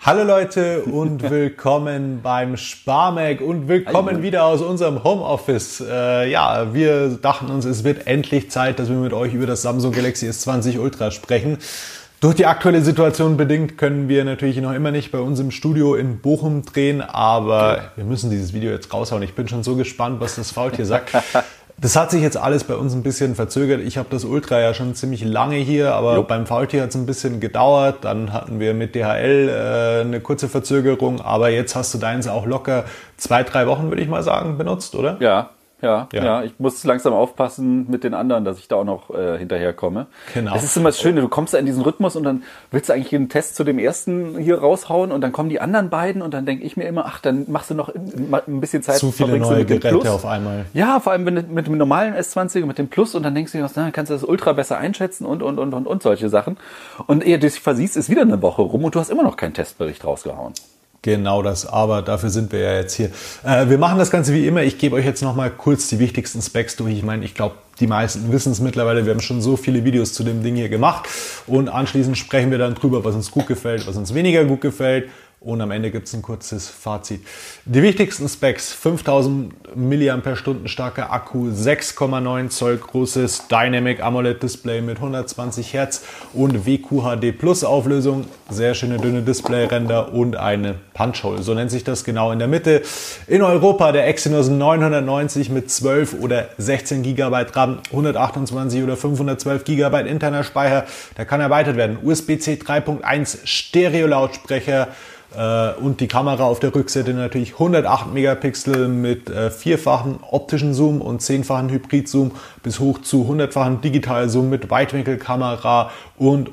Hallo Leute und willkommen beim Sparmac und willkommen wieder aus unserem Homeoffice. Wir dachten uns, es wird endlich Zeit, dass wir mit euch über das Samsung Galaxy S20 Ultra sprechen. Durch die aktuelle Situation bedingt können wir natürlich noch immer nicht bei uns im Studio in Bochum drehen, aber wir müssen dieses Video jetzt raushauen. Ich bin schon so gespannt, was das Faultier sagt. Das hat sich jetzt alles bei uns ein bisschen verzögert. Ich habe das Ultra ja schon ziemlich lange hier, aber beim Faultier hat es ein bisschen gedauert. Dann hatten wir mit DHL eine kurze Verzögerung, aber jetzt hast du deins auch locker 2-3 Wochen, würde ich mal sagen, benutzt, oder? Ja, ich muss langsam aufpassen mit den anderen, dass ich da auch noch hinterherkomme. Genau. Das ist immer das Schöne, du kommst da in diesen Rhythmus und dann willst du eigentlich einen Test zu dem ersten hier raushauen und dann kommen die anderen beiden und dann denke ich mir immer, ach, dann machst du noch ein bisschen Zeit. Zu viele neue Geräte auf einmal. Ja, vor allem mit dem normalen S20 und mit dem Plus und dann denkst du dir, na, kannst du das Ultra besser einschätzen und solche Sachen. Und ehe du dich versiehst, ist wieder eine Woche rum und du hast immer noch keinen Testbericht rausgehauen. Genau das, aber dafür sind wir ja jetzt hier. Wir machen das Ganze wie immer. Ich gebe euch jetzt nochmal kurz die wichtigsten Specs durch. Ich meine, ich glaube, die meisten wissen es mittlerweile. Wir haben schon so viele Videos zu dem Ding hier gemacht. Und anschließend sprechen wir dann drüber, was uns gut gefällt, was uns weniger gut gefällt. Und am Ende gibt es ein kurzes Fazit. Die wichtigsten Specs: 5000 mAh starker Akku, 6,9 Zoll großes Dynamic AMOLED Display mit 120 Hertz und WQHD Plus Auflösung, sehr schöne dünne Displayränder und eine Punch-Hole. So nennt sich das genau in der Mitte. In Europa der Exynos 990 mit 12 oder 16 GB RAM, 128 oder 512 GB interner Speicher. Der kann erweitert werden. USB-C 3.1 Stereo-Lautsprecher. Und die Kamera auf der Rückseite natürlich 108 Megapixel mit vierfachen optischen Zoom und 10-fachen Hybrid-Zoom bis hoch zu 100-fachen Digital-Zoom mit Weitwinkelkamera und.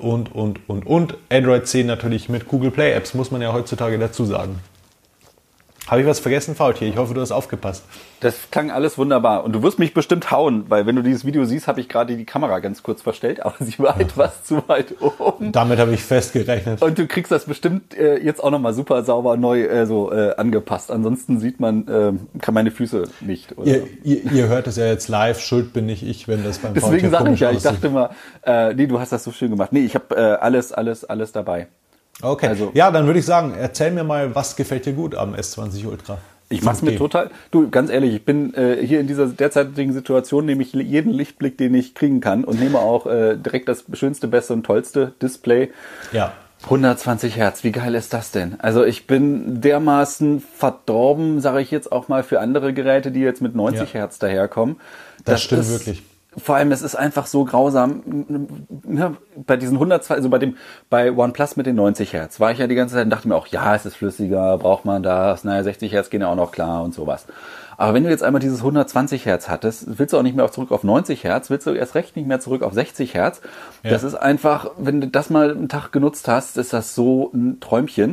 Android 10 natürlich mit Google Play Apps, muss man ja heutzutage dazu sagen. Habe ich was vergessen, Faultier? Ich hoffe, du hast aufgepasst. Das klang alles wunderbar. Und du wirst mich bestimmt hauen, weil wenn du dieses Video siehst, habe ich gerade die Kamera ganz kurz verstellt, aber sie war etwas zu weit oben. Damit habe ich festgerechnet. Und du kriegst das bestimmt jetzt auch nochmal super sauber neu angepasst. Ansonsten sieht man kann meine Füße nicht. Oder? Ihr hört es ja jetzt live, schuld bin nicht ich, wenn das beim Faultier Deswegen sage ich ja, ich aussieht. dachte mal, nee, du hast das so schön gemacht. Nee, ich habe alles dabei. Okay, also, ja, dann würde ich sagen, erzähl mir mal, was gefällt dir gut am S20 Ultra? Ich mach's mir total. Du, ganz ehrlich, ich bin hier in dieser derzeitigen Situation, nehme ich jeden Lichtblick, den ich kriegen kann und nehme auch direkt das schönste, beste und tollste Display. Ja. 120 Hertz, wie geil ist das denn? Also ich bin dermaßen verdorben, sage ich jetzt auch mal, für andere Geräte, die jetzt mit 90 Hertz daherkommen. Das stimmt wirklich. Vor allem, es ist einfach so grausam. Ne? Bei diesen 120, also bei OnePlus mit den 90 Hertz war ich ja die ganze Zeit und dachte mir auch, ja, es ist flüssiger, braucht man das, naja, 60 Hertz gehen ja auch noch klar und sowas. Aber wenn du jetzt einmal dieses 120 Hertz hattest, willst du auch nicht mehr zurück auf 90 Hertz, willst du erst recht nicht mehr zurück auf 60 Hertz. Ja. Das ist einfach, wenn du das mal einen Tag genutzt hast, ist das so ein Träumchen.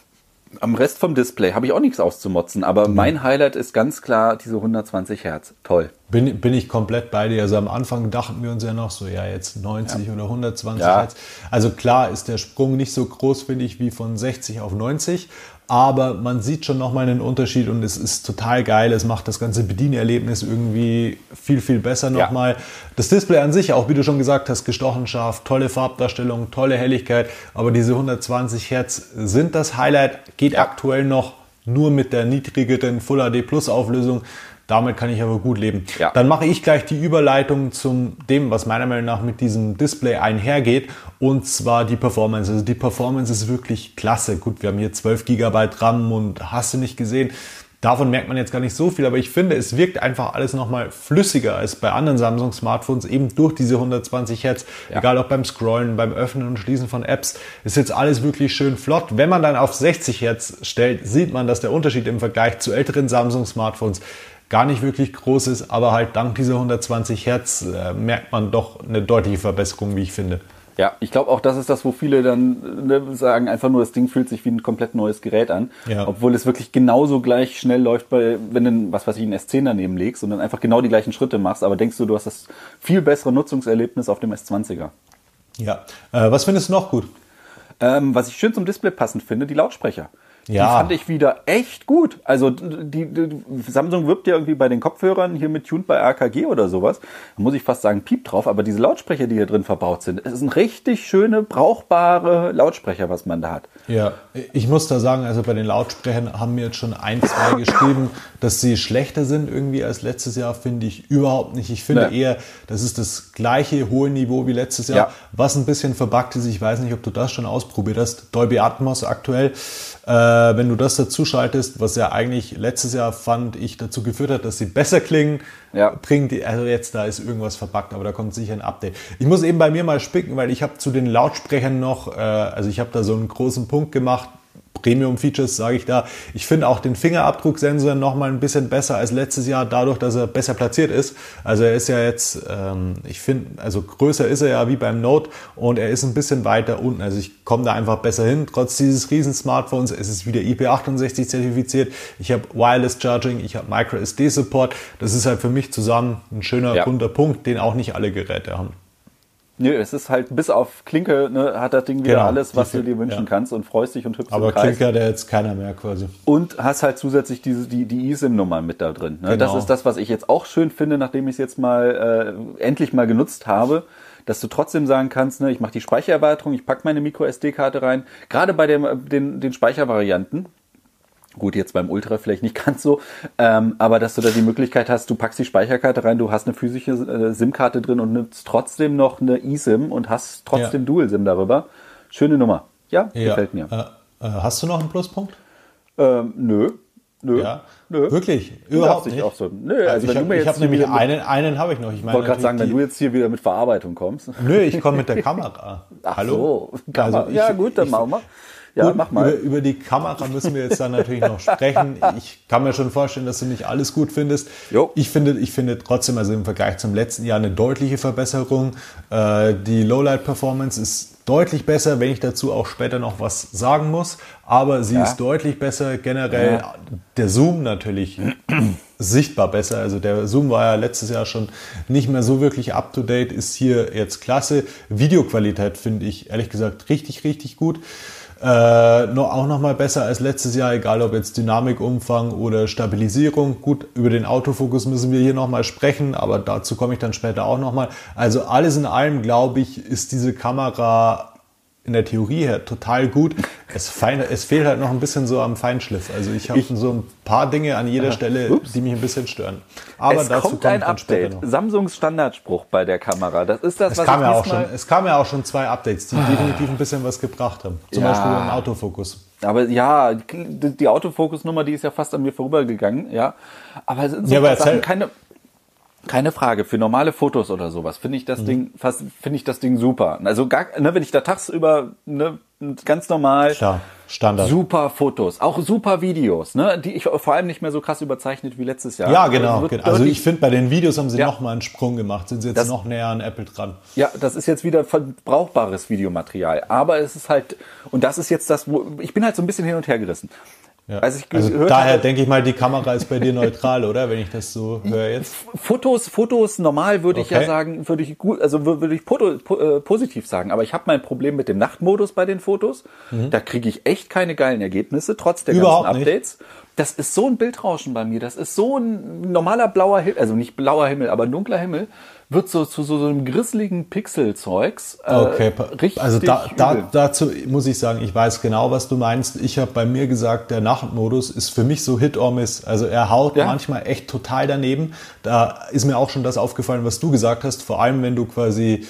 Am Rest vom Display habe ich auch nichts auszumotzen, aber mein Highlight ist ganz klar diese 120 Hertz. Toll. Bin ich komplett bei dir. Also am Anfang dachten wir uns ja noch so, ja, jetzt 90 oder 120 Hertz. Also klar ist der Sprung nicht so groß, finde ich, wie von 60 auf 90. Aber man sieht schon nochmal einen Unterschied und es ist total geil. Es macht das ganze Bedienerlebnis irgendwie viel, viel besser nochmal. Das Display an sich, auch wie du schon gesagt hast, gestochen scharf, tolle Farbdarstellung, tolle Helligkeit. Aber diese 120 Hertz sind das Highlight. Geht aktuell noch nur mit der niedrigeren Full HD Plus Auflösung. Damit kann ich aber gut leben. Ja. Dann mache ich gleich die Überleitung zum dem, was meiner Meinung nach mit diesem Display einhergeht, und zwar die Performance. Also die Performance ist wirklich klasse. Gut, wir haben hier 12 GB RAM und hast du nicht gesehen. Davon merkt man jetzt gar nicht so viel, aber ich finde, es wirkt einfach alles nochmal flüssiger als bei anderen Samsung-Smartphones, eben durch diese 120 Hertz. Ja. Egal ob beim Scrollen, beim Öffnen und Schließen von Apps, ist jetzt alles wirklich schön flott. Wenn man dann auf 60 Hertz stellt, sieht man, dass der Unterschied im Vergleich zu älteren Samsung-Smartphones gar nicht wirklich groß ist, aber halt dank dieser 120 Hertz merkt man doch eine deutliche Verbesserung, wie ich finde. Ja, ich glaube auch, das ist das, wo viele dann sagen, einfach nur das Ding fühlt sich wie ein komplett neues Gerät an, obwohl es wirklich genauso gleich schnell läuft, wenn du, was weiß ich, ein S10 daneben legst und dann einfach genau die gleichen Schritte machst, aber denkst du hast das viel bessere Nutzungserlebnis auf dem S20er. Ja, was findest du noch gut? Was ich schön zum Display passend finde, die Lautsprecher. Die fand ich wieder echt gut. Also die Samsung wirbt ja irgendwie bei den Kopfhörern hier mit Tuned bei AKG oder sowas. Da muss ich fast sagen, Piep drauf. Aber diese Lautsprecher, die hier drin verbaut sind, es sind richtig schöne, brauchbare Lautsprecher, was man da hat. Ja, ich muss da sagen, also bei den Lautsprechern haben mir jetzt schon 1, 2 geschrieben, dass sie schlechter sind irgendwie als letztes Jahr, finde ich überhaupt nicht. Ich finde eher, das ist das gleiche hohe Niveau wie letztes Jahr. Ja. Was ein bisschen verbuggt ist, ich weiß nicht, ob du das schon ausprobiert hast, Dolby Atmos aktuell. Wenn du das dazu schaltest, was ja eigentlich letztes Jahr, fand ich, dazu geführt hat, dass sie besser klingen, bringt die, also jetzt da ist irgendwas verbuggt, aber da kommt sicher ein Update. Ich muss eben bei mir mal spicken, weil ich habe zu den Lautsprechern noch, also ich habe da so einen großen Punkt gemacht, Premium-Features, sage ich da. Ich finde auch den Fingerabdrucksensor noch mal ein bisschen besser als letztes Jahr, dadurch, dass er besser platziert ist. Also er ist ja jetzt, ich finde, also größer ist er ja wie beim Note und er ist ein bisschen weiter unten. Also ich komme da einfach besser hin. Trotz dieses riesen Smartphones, es ist wieder IP68 zertifiziert. Ich habe Wireless Charging, ich habe Micro SD Support. Das ist halt für mich zusammen ein schöner, runder Punkt, den auch nicht alle Geräte haben. Nö, es ist halt bis auf Klinke, ne, hat das Ding wieder alles, was du dir wünschen kannst und freust dich und hüpfst aber im Kreis. Klinke hat ja jetzt keiner mehr quasi. Und hast halt zusätzlich die eSIM-Nummer mit da drin. Ne? Genau. Das ist das, was ich jetzt auch schön finde, nachdem ich es jetzt mal endlich mal genutzt habe, dass du trotzdem sagen kannst, ne, ich mache die Speichererweiterung, ich packe meine Micro-SD-Karte rein. Gerade bei den Speichervarianten, gut, jetzt beim Ultra vielleicht nicht ganz so, aber dass du da die Möglichkeit hast, du packst die Speicherkarte rein, du hast eine physische SIM-Karte drin und nimmst trotzdem noch eine eSIM und hast trotzdem Dual-SIM darüber. Schöne Nummer. Ja, gefällt mir. Hast du noch einen Pluspunkt? Nö. Ja. Nö. Wirklich? Überhaupt nicht? Auch so. Nö, also ich habe nämlich einen habe ich noch. Ich wollte gerade sagen, wenn du jetzt hier wieder mit Verarbeitung kommst. Nö, ich komme mit der Kamera. Ach Hallo? So, also ja gut, dann machen wir. Ja, gut, mach mal. Über die Kamera müssen wir jetzt dann natürlich noch sprechen. Ich kann mir schon vorstellen, dass du nicht alles gut findest. Jo. Ich finde trotzdem, also im Vergleich zum letzten Jahr, eine deutliche Verbesserung. Die Lowlight-Performance ist deutlich besser, wenn ich dazu auch später noch was sagen muss. Aber sie ist deutlich besser. Generell der Zoom natürlich sichtbar besser. Also der Zoom war ja letztes Jahr schon nicht mehr so wirklich up-to-date, ist hier jetzt klasse. Videoqualität finde ich ehrlich gesagt richtig, richtig gut. Auch noch mal besser als letztes Jahr, egal ob jetzt Dynamikumfang oder Stabilisierung. Gut, über den Autofokus müssen wir hier noch mal sprechen, aber dazu komme ich dann später auch noch mal. Also alles in allem, glaube ich, ist diese Kamera in der Theorie her total gut. Es fehlt halt noch ein bisschen so am Feinschliff. Also ich habe so ein paar Dinge an jeder Stelle, die mich ein bisschen stören. Aber es dazu kommt ein Update. Samsungs Standardspruch bei der Kamera. Das ist das, es kam ja auch schon 2 Updates, die definitiv ein bisschen was gebracht haben. Zum Beispiel beim Autofokus. Aber ja, die Autofokus-Nummer, die ist ja fast an mir vorübergegangen. Ja, aber es sind so Sachen, keine Frage, für normale Fotos oder sowas finde ich das Ding super. Also wenn ich da tagsüber ganz normal Standard. Super Fotos, auch super Videos, die ich vor allem nicht mehr so krass überzeichnet wie letztes Jahr. Ja, genau. Also ich finde, bei den Videos haben sie noch mal einen Sprung gemacht, sind sie jetzt noch näher an Apple dran. Ja, das ist jetzt wieder brauchbares Videomaterial, aber es ist halt, und das ist jetzt das, wo ich bin halt so ein bisschen hin und her gerissen. Ja. Also daher denke ich mal, die Kamera ist bei dir neutral, oder? Wenn ich das so höre jetzt. Fotos normal würde ich ja sagen, würde ich positiv sagen. Aber ich habe mein Problem mit dem Nachtmodus bei den Fotos. Da kriege ich echt keine geilen Ergebnisse, trotz der ganzen Updates. Das ist so ein Bildrauschen bei mir. Das ist so ein normaler blauer Himmel, also nicht blauer Himmel, aber ein dunkler Himmel, wird so zu so einem grisseligen Pixelzeugs. Richtig also dazu muss ich sagen, ich weiß genau, was du meinst. Ich habe bei mir gesagt, der Nachtmodus ist für mich so Hit or Miss. Also er haut manchmal echt total daneben. Da ist mir auch schon das aufgefallen, was du gesagt hast. Vor allem, wenn du quasi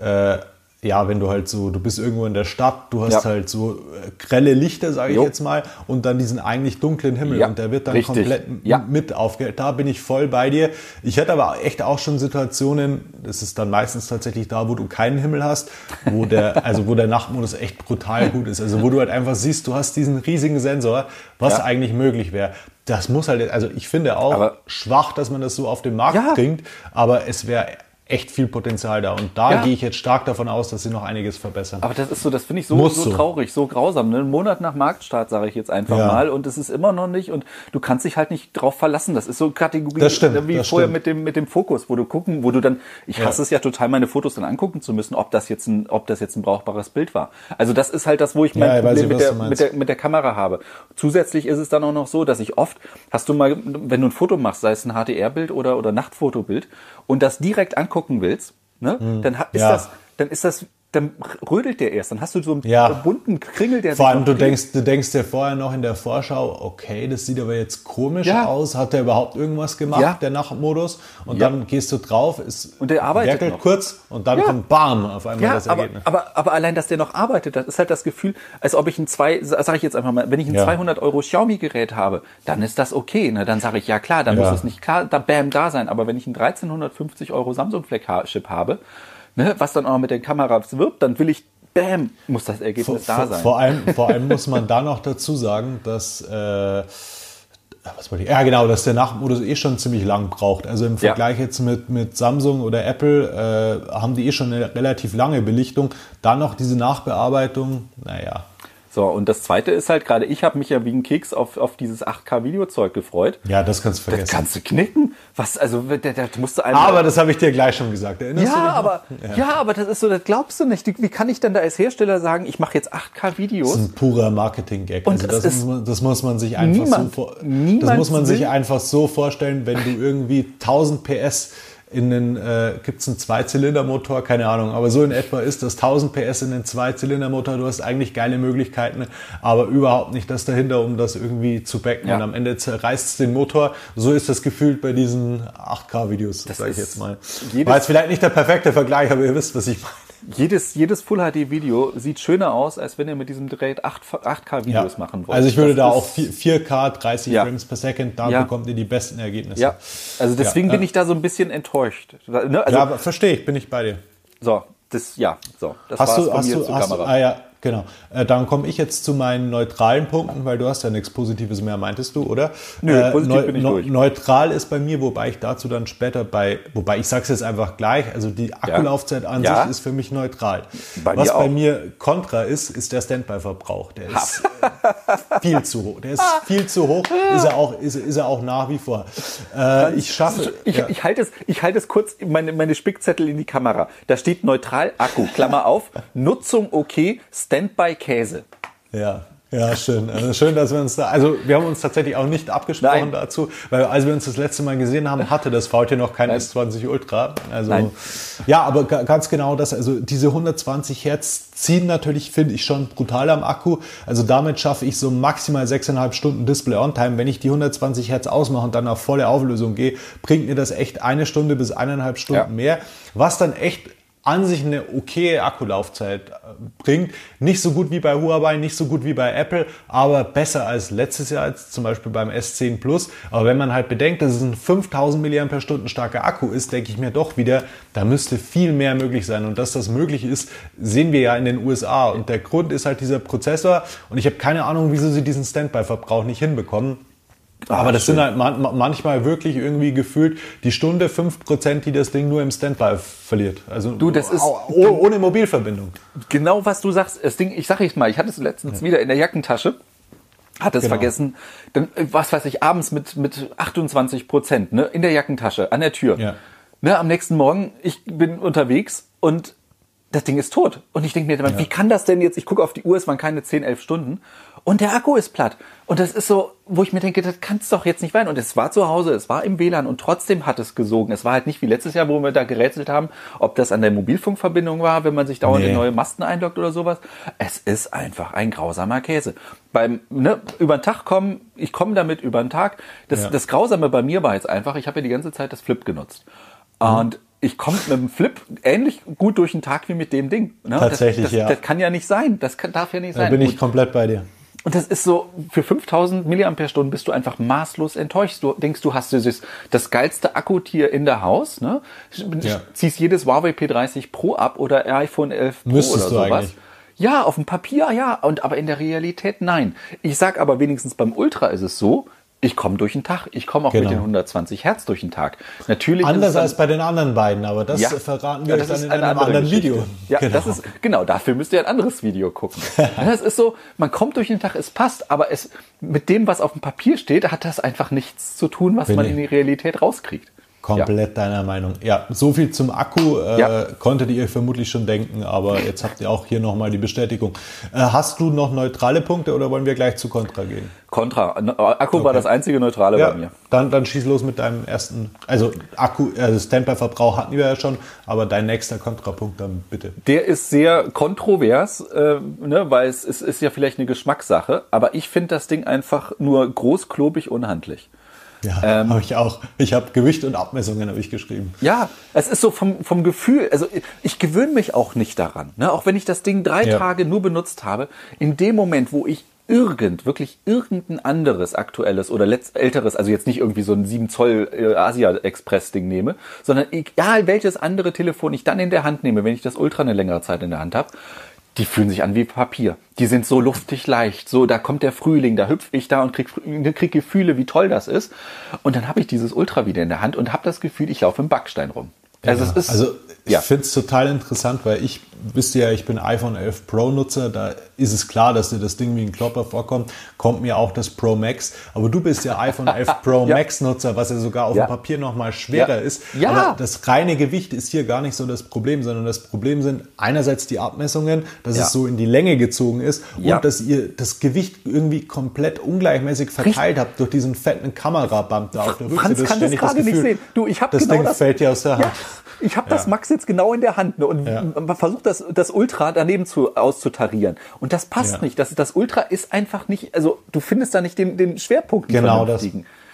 wenn du halt so, du bist irgendwo in der Stadt, du hast halt so grelle Lichter, sage ich jetzt mal, und dann diesen eigentlich dunklen Himmel und der wird dann komplett mit aufgehört. Da bin ich voll bei dir. Ich hatte aber echt auch schon Situationen, das ist dann meistens tatsächlich da, wo du keinen Himmel hast, wo der Nachtmodus echt brutal gut ist. Also wo du halt einfach siehst, du hast diesen riesigen Sensor, was eigentlich möglich wäre. Das muss halt, also ich finde auch schwach, dass man das so auf den Markt bringt, aber es wäre echt viel Potenzial da. Und da Ja. gehe ich jetzt stark davon aus, dass sie noch einiges verbessern. Aber das ist so, das finde ich so traurig, so grausam. Ne? Einen Monat nach Marktstart, sage ich jetzt einfach mal, und es ist immer noch nicht, und du kannst dich halt nicht drauf verlassen. Das ist so Kategorie wie vorher mit dem Fokus, wo du dann, ich hasse es ja total, meine Fotos dann angucken zu müssen, ob das jetzt ein brauchbares Bild war. Also das ist halt das, wo ich mein Problem mit der Kamera habe. Zusätzlich ist es dann auch noch so, dass ich oft, hast du mal, wenn du ein Foto machst, sei es ein HDR-Bild oder Nachtfotobild, und das direkt angucken willst, ne, dann rödelt der erst. Dann hast du so einen bunten Kringel, der vor allem du denkst dir vorher noch in der Vorschau, okay, das sieht aber jetzt komisch aus. Hat der überhaupt irgendwas gemacht, der Nachtmodus? Und dann gehst du drauf, und der arbeitet werkelt noch kurz und dann kommt bam auf einmal das Ergebnis. Aber allein, dass der noch arbeitet, das ist halt das Gefühl, als ob ich sag ich jetzt einfach mal, wenn ich ein 200 € Xiaomi-Gerät habe, dann ist das okay. Ne? Dann sage ich, ja klar, dann muss es nicht klar, da sein. Aber wenn ich einen 1350 € Samsung-Flagship habe, ne, was dann auch mit der Kamera wirbt, dann will ich, muss das Ergebnis da sein. Vor allem muss man da noch dazu sagen, dass dass der Nachtmodus schon ziemlich lang braucht. Also im Vergleich jetzt mit Samsung oder Apple haben die schon eine relativ lange Belichtung. Dann noch diese Nachbearbeitung, So, und das Zweite ist halt, gerade ich habe mich ja wie ein Keks auf dieses 8K-Videozeug gefreut. Ja, das kannst du vergessen. Das kannst du knicken. Was, also, da musst du aber das habe ich dir gleich schon gesagt. Erinnerst du dich noch? aber das ist so, das glaubst du nicht. Wie kann ich denn da als Hersteller sagen, ich mache jetzt 8K-Videos? Das ist ein purer Marketing-Gag. Und also das muss man sich einfach so vorstellen, wenn du irgendwie 1000 PS gibt's einen Zweizylindermotor, keine Ahnung, aber so in etwa ist das 1000 PS in den Zweizylindermotor, du hast eigentlich geile Möglichkeiten, aber überhaupt nicht das dahinter, um das irgendwie zu backen und am Ende zerreißt es den Motor. So ist das gefühlt bei diesen 8K-Videos, sage ich jetzt mal. War jetzt vielleicht nicht der perfekte Vergleich, aber ihr wisst, was ich meine. Jedes Full-HD-Video sieht schöner aus, als wenn ihr mit diesem Gerät 8K-Videos machen wollt. Also ich würde da auch 4K, 30 Frames per Second, da bekommt ihr die besten Ergebnisse. Ja, also deswegen bin ich da so ein bisschen enttäuscht. Ne? Also, aber verstehe ich, bin ich bei dir. Das war's von mir zur Kamera. Genau. Dann komme ich jetzt zu meinen neutralen Punkten, weil du hast ja nichts Positives mehr, meintest du, oder? Nö, positiv bin ich durch. Neutral ist bei mir, wobei ich dazu dann später wobei ich sage es jetzt einfach gleich, also die Akkulaufzeit an sich ist für mich neutral. Was bei mir kontra ist der Standby-Verbrauch. Der ist viel zu hoch. Der ist viel zu hoch, ist er auch nach wie vor. Ich halte es kurz, meine Spickzettel in die Kamera. Da steht neutral Akku, Klammer auf, Nutzung okay, Standby Käse. Ja, schön. Also schön, dass wir uns wir haben uns tatsächlich auch nicht abgesprochen dazu, weil als wir uns das letzte Mal gesehen haben, hatte das VT noch kein S20 Ultra. Also, aber ganz genau das, also diese 120 Hertz ziehen natürlich, finde ich, schon brutal am Akku. Also damit schaffe ich so maximal 6,5 Stunden Display-On-Time. Wenn ich die 120 Hertz ausmache und dann auf volle Auflösung gehe, bringt mir das echt 1 Stunde bis 1,5 Stunden mehr, was dann echt an sich eine okaye Akkulaufzeit bringt. Nicht so gut wie bei Huawei, nicht so gut wie bei Apple, aber besser als letztes Jahr, als zum Beispiel beim S10 Plus. Aber wenn man halt bedenkt, dass es ein 5000 mAh starker Akku ist, denke ich mir doch wieder, da müsste viel mehr möglich sein. Und dass das möglich ist, sehen wir ja in den USA. Und der Grund ist halt dieser Prozessor. Und ich habe keine Ahnung, wieso sie diesen Standby-Verbrauch nicht hinbekommen. Aber das sind halt manchmal wirklich irgendwie gefühlt die Stunde 5%, die das Ding nur im Standby verliert. Also das ist ohne Mobilverbindung. Genau, was du sagst. Das Ding, ich sag jetzt mal, ich hatte es letztens wieder in der Jackentasche, hatte es vergessen. Dann, was weiß ich, abends mit 28%, ne, in der Jackentasche, an der Tür. Ja. Ne, am nächsten Morgen, ich bin unterwegs und das Ding ist tot. Und ich denke mir, wie kann das denn jetzt? Ich gucke auf die Uhr, es waren keine 10, 11 Stunden. Und der Akku ist platt. Und das ist so, wo ich mir denke, das kann es doch jetzt nicht sein. Und es war zu Hause, es war im WLAN und trotzdem hat es gesogen. Es war halt nicht wie letztes Jahr, wo wir da gerätselt haben, ob das an der Mobilfunkverbindung war, wenn man sich dauernd in neue Masten einloggt oder sowas. Es ist einfach ein grausamer Käse. Beim über den Tag kommen, ich komme damit über den Tag. Das Grausame bei mir war jetzt einfach, ich habe ja die ganze Zeit das Flip genutzt. Und ich komme mit dem Flip ähnlich gut durch den Tag wie mit dem Ding. Ne? Tatsächlich, das kann ja nicht sein. Darf ja nicht sein. Da bin ich komplett bei dir. Und das ist so, für 5000 mAh bist du einfach maßlos enttäuscht. Du denkst, du hast das geilste Akkutier in der Haus, ne? Ziehst jedes Huawei P30 Pro ab oder iPhone 11 Pro Müsstest oder sowas. Du eigentlich. Ja, auf dem Papier, ja. Aber in der Realität, nein. Ich sag aber wenigstens beim Ultra ist es so, Ich komme durch den Tag. Ich komme auch mit den 120 Hertz durch den Tag. Natürlich anders als bei den anderen beiden, aber das verraten wir euch dann in einem anderen Video. Ja, genau. Dafür müsst ihr ein anderes Video gucken. Das ist so, man kommt durch den Tag, es passt, aber mit dem, was auf dem Papier steht, hat das einfach nichts zu tun, was man in die Realität rauskriegt. Komplett deiner Meinung. Ja, so viel zum Akku konntet ihr vermutlich schon denken, aber jetzt habt ihr auch hier nochmal die Bestätigung. Hast du noch neutrale Punkte oder wollen wir gleich zu Contra gehen? Contra. Akku war das einzige Neutrale bei mir. Dann schieß los mit deinem ersten, also Akku, Standby-Verbrauch hatten wir ja schon, aber dein nächster Kontrapunkt dann bitte. Der ist sehr kontrovers, weil es ist ja vielleicht eine Geschmackssache, aber ich finde das Ding einfach nur groß, klobig, unhandlich. Ja, habe ich auch. Ich habe Gewicht und Abmessungen habe ich geschrieben. Ja, es ist so vom Gefühl, also ich gewöhne mich auch nicht daran. Ne? Auch wenn ich das Ding 3 Tage nur benutzt habe, in dem Moment, wo ich wirklich irgendein anderes aktuelles oder älteres, also jetzt nicht irgendwie so ein 7 Zoll Asia-Express-Ding nehme, sondern egal welches andere Telefon ich dann in der Hand nehme, wenn ich das Ultra eine längere Zeit in der Hand habe, die fühlen sich an wie Papier. Die sind so luftig leicht. So, da kommt der Frühling, da hüpfe ich da und krieg Gefühle, wie toll das ist. Und dann habe ich dieses Ultra wieder in der Hand und habe das Gefühl, ich laufe im Backstein rum. Also, ich finde es total interessant, weil wisst ihr ja, ich bin iPhone 11 Pro Nutzer, da ist es klar, dass dir das Ding wie ein Klopper vorkommt, kommt mir auch das Pro Max, aber du bist ja iPhone 11 Pro Max Nutzer, was ja sogar auf dem Papier nochmal schwerer ist, aber das reine Gewicht ist hier gar nicht so das Problem, sondern das Problem sind einerseits die Abmessungen, dass es so in die Länge gezogen ist und dass ihr das Gewicht irgendwie komplett ungleichmäßig verteilt habt durch diesen fetten Kameraband da auf der Rückseite. Franz kann das gerade nicht sehen. Du, ich habe das genau Ding fällt dir aus der Hand. Ich habe das Max jetzt genau in der Hand, ne, und man versucht das Ultra daneben auszutarieren. Und das passt nicht. Das Ultra ist einfach nicht, also du findest da nicht den Schwerpunkt. Genau das.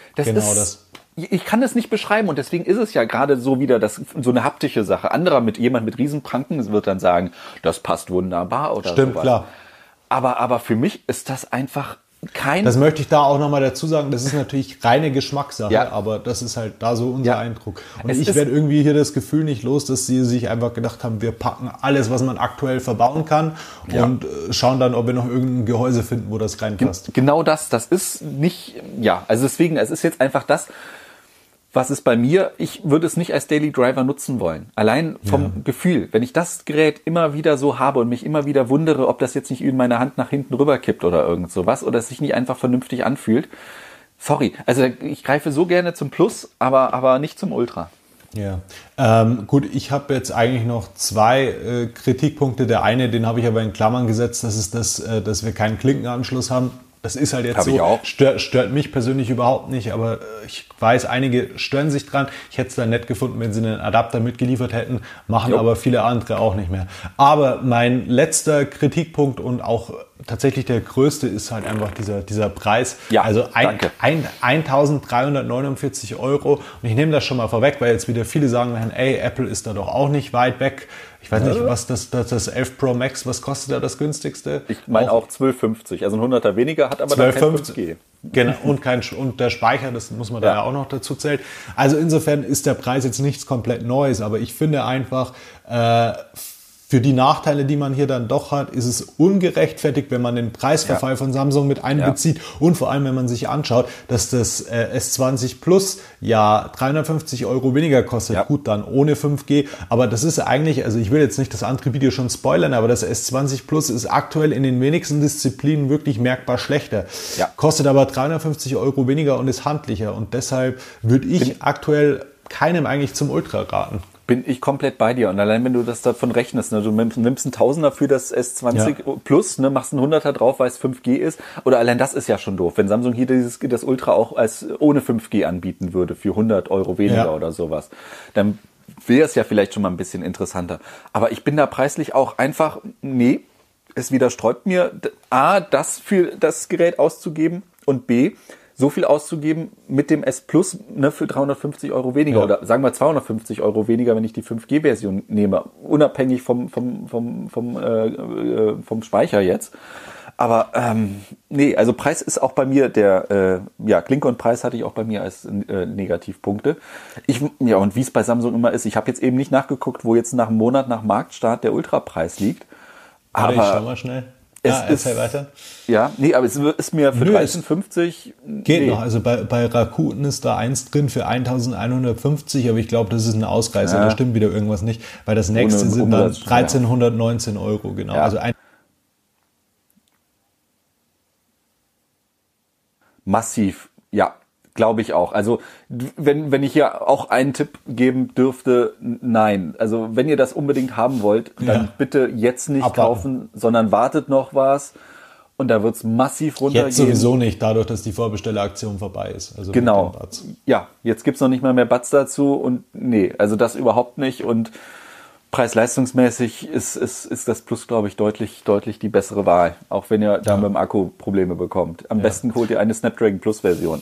Ich kann das nicht beschreiben und deswegen ist es ja gerade so wieder so eine haptische Sache. Jemand mit Riesenpranken wird dann sagen, das passt wunderbar oder Stimmt, sowas. Klar. Aber für mich ist das einfach Das möchte ich da auch nochmal dazu sagen, das ist natürlich reine Geschmackssache, aber das ist halt da so unser Eindruck. Und ich werde irgendwie hier das Gefühl nicht los, dass sie sich einfach gedacht haben, wir packen alles, was man aktuell verbauen kann und schauen dann, ob wir noch irgendein Gehäuse finden, wo das reinpasst. Genau das ist nicht, also deswegen, es ist jetzt einfach das, was ist bei mir, ich würde es nicht als Daily Driver nutzen wollen. Allein vom Gefühl, wenn ich das Gerät immer wieder so habe und mich immer wieder wundere, ob das jetzt nicht in meine Hand nach hinten rüberkippt oder irgend sowas oder es sich nicht einfach vernünftig anfühlt. Sorry, also ich greife so gerne zum Plus, aber nicht zum Ultra. Ja, gut, ich habe jetzt eigentlich noch 2 Kritikpunkte. Der eine, den habe ich aber in Klammern gesetzt, das ist dass wir keinen Klinkenanschluss haben. Das ist halt jetzt so, stört mich persönlich überhaupt nicht, aber ich weiß, einige stören sich dran. Ich hätte es dann nett gefunden, wenn sie einen Adapter mitgeliefert hätten, machen aber viele andere auch nicht mehr. Aber mein letzter Kritikpunkt und auch tatsächlich der größte ist halt einfach dieser Preis. Ja, also 1.349 €. Und ich nehme das schon mal vorweg, weil jetzt wieder viele sagen werden, ey, Apple ist da doch auch nicht weit weg. Ich weiß nicht, was das 11 Pro Max, was kostet da das günstigste? Ich meine auch 12,50, also ein 100er weniger, hat aber dann kein 5G. Genau, und der Speicher, das muss man da ja auch noch dazu zählen. Also insofern ist der Preis jetzt nichts komplett Neues, aber ich finde einfach, für die Nachteile, die man hier dann doch hat, ist es ungerechtfertigt, wenn man den Preisverfall von Samsung mit einbezieht und vor allem, wenn man sich anschaut, dass das S20 Plus 350 € weniger kostet. Gut, dann ohne 5G, aber das ist eigentlich, also ich will jetzt nicht das andere Video schon spoilern, aber das S20 Plus ist aktuell in den wenigsten Disziplinen wirklich merkbar schlechter. Kostet aber 350 € weniger und ist handlicher und deshalb würde ich aktuell keinem eigentlich zum Ultra raten. Bin ich komplett bei dir. Und allein wenn du das davon rechnest, ne, du nimmst einen Tausender für das S20 Plus, ne, machst einen 100er drauf, weil es 5G ist. Oder allein das ist ja schon doof. Wenn Samsung hier das Ultra auch als ohne 5G anbieten würde, für 100 € weniger oder sowas, dann wäre es ja vielleicht schon mal ein bisschen interessanter. Aber ich bin da preislich auch einfach, es widersträubt mir, A, das für das Gerät auszugeben und B, so viel auszugeben mit dem S Plus, ne, für 350 € weniger oder sagen wir 250 € weniger, wenn ich die 5G-Version nehme, unabhängig vom Speicher jetzt. Aber also Preis ist auch bei mir Klinke und Preis hatte ich auch bei mir als Negativpunkte. Und wie es bei Samsung immer ist, ich habe jetzt eben nicht nachgeguckt, wo jetzt nach einem Monat nach Marktstart der Ultrapreis liegt. Aber ich schau mal schnell. erzähl weiter. Ja, nee, aber es ist mir für 13,50... Geht noch, also bei Rakuten ist da eins drin für 1.150, aber ich glaube, das ist ein Ausreißer, da stimmt wieder irgendwas nicht, weil das nächste sind dann 1.319 Euro, genau. Ja. Also massiv, ja, glaube ich auch. Also wenn ich hier auch einen Tipp geben dürfte, nein. Also wenn ihr das unbedingt haben wollt, dann bitte jetzt nicht kaufen, sondern wartet noch was und da wird's massiv runtergehen. Jetzt sowieso nicht, dadurch, dass die Vorbestelleraktion vorbei ist. Also genau, ja, jetzt gibt's noch nicht mal mehr Buds dazu und nee, also das überhaupt nicht und preis-leistungsmäßig ist das Plus, glaube ich, deutlich die bessere Wahl. Auch wenn ihr da mit dem Akku Probleme bekommt. Am besten holt ihr eine Snapdragon Plus Version.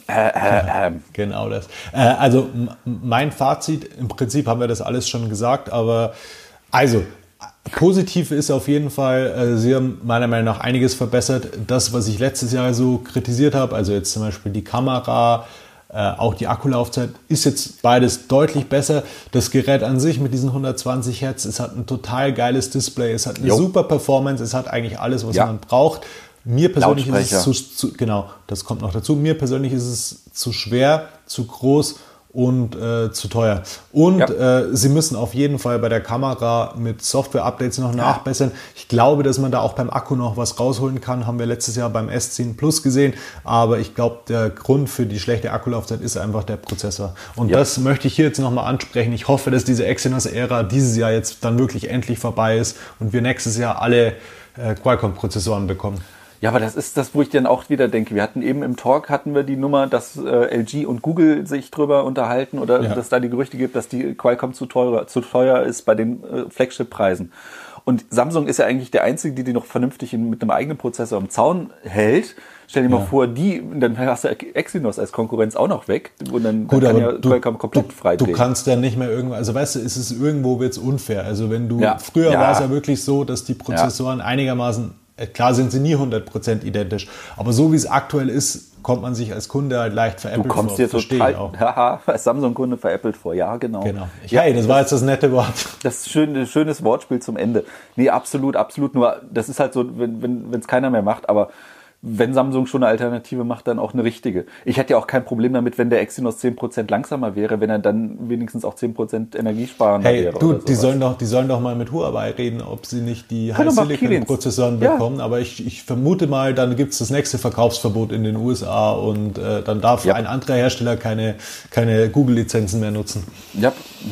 Genau das. Also mein Fazit, im Prinzip haben wir das alles schon gesagt, aber also positiv ist auf jeden Fall, sie haben meiner Meinung nach einiges verbessert. Das, was ich letztes Jahr so kritisiert habe, also jetzt zum Beispiel die Kamera, auch die Akkulaufzeit, ist jetzt beides deutlich besser. Das Gerät an sich mit diesen 120 Hertz, es hat ein total geiles Display, es hat eine super Performance, es hat eigentlich alles, was man braucht. Mir persönlich ist es genau, das kommt noch dazu, mir persönlich ist es zu schwer, zu groß und zu teuer. Und sie müssen auf jeden Fall bei der Kamera mit Software-Updates noch nachbessern. Ich glaube, dass man da auch beim Akku noch was rausholen kann. Haben wir letztes Jahr beim S10 Plus gesehen. Aber ich glaube, der Grund für die schlechte Akkulaufzeit ist einfach der Prozessor. Und das möchte ich hier jetzt nochmal ansprechen. Ich hoffe, dass diese Exynos-Ära dieses Jahr jetzt dann wirklich endlich vorbei ist und wir nächstes Jahr alle Qualcomm-Prozessoren bekommen. Ja, aber das ist das, wo ich dann auch wieder denke. Wir hatten eben im Talk die Nummer, dass LG und Google sich drüber unterhalten oder dass da die Gerüchte gibt, dass die Qualcomm zu teuer ist bei den Flagship-Preisen. Und Samsung ist ja eigentlich der Einzige, die noch vernünftig mit einem eigenen Prozessor am Zaun hält. Stell dir mal vor, dann hast du Exynos als Konkurrenz auch noch weg und dann kann ja Qualcomm komplett frei Du kannst ja nicht mehr irgendwo, also weißt du, irgendwo wird's unfair. Also wenn du, früher war es ja wirklich so, dass die Prozessoren einigermaßen, klar sind sie nie 100% identisch, aber so wie es aktuell ist, kommt man sich als Kunde halt leicht veräppelt vor. Du kommst dir total als Samsung-Kunde veräppelt vor, ja genau. Hey, das war jetzt das nette Wort. Das ist schönes Wortspiel zum Ende. Nee, absolut, nur das ist halt so, wenn es keiner mehr macht, aber wenn Samsung schon eine Alternative macht, dann auch eine richtige. Ich hätte ja auch kein Problem damit, wenn der Exynos 10% langsamer wäre, wenn er dann wenigstens auch 10% energiesparender wäre. Hey, du, die sollen doch mal mit Huawei reden, ob sie nicht die High-Silicon-Prozessoren bekommen. Aber ich vermute mal, dann gibt's das nächste Verkaufsverbot in den USA und dann darf ein anderer Hersteller keine Google-Lizenzen mehr nutzen. Ja.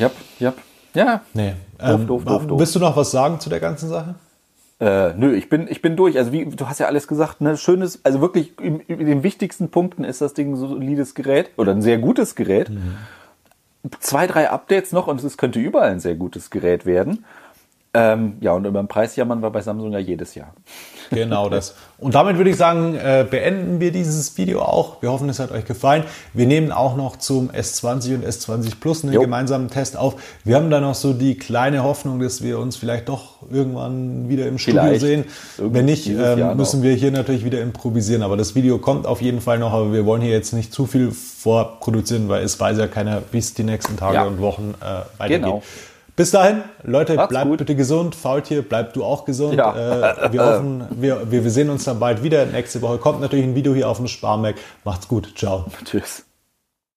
Nee. Doof. Willst du noch was sagen zu der ganzen Sache? Nö, ich bin durch. Also du hast ja alles gesagt, ne? Schönes, also wirklich in den wichtigsten Punkten ist das Ding ein solides Gerät oder ein sehr gutes Gerät. 2, 3 Updates noch und es könnte überall ein sehr gutes Gerät werden. Und über den Preis jammern wir bei Samsung ja jedes Jahr. Genau das. Und damit würde ich sagen, beenden wir dieses Video auch. Wir hoffen, es hat euch gefallen. Wir nehmen auch noch zum S20 und S20 Plus einen gemeinsamen Test auf. Wir haben da noch so die kleine Hoffnung, dass wir uns vielleicht doch irgendwann wieder im Studio sehen. Wenn nicht, müssen wir hier natürlich wieder improvisieren. Aber das Video kommt auf jeden Fall noch. Aber wir wollen hier jetzt nicht zu viel vorproduzieren, weil es weiß ja keiner, wie es die nächsten Tage und Wochen weitergeht. Genau. Bis dahin, Leute, bleibt bitte gesund. Faultier, bleib du auch gesund. Ja. Wir hoffen, wir sehen uns dann bald wieder. Nächste Woche kommt natürlich ein Video hier auf dem Sparmac. Macht's gut. Ciao. Tschüss.